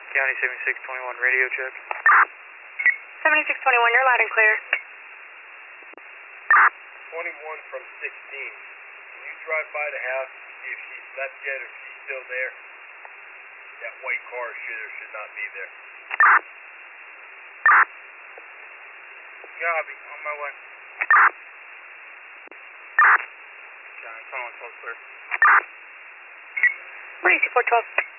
County 7621, radio check. 7621, you're loud and clear. 21 from 16. Can you drive by the house, see if she's left yet or if she's still there? That white car should or should not be there. Copy, on my way. County 21, 12 clear. Ready, 412.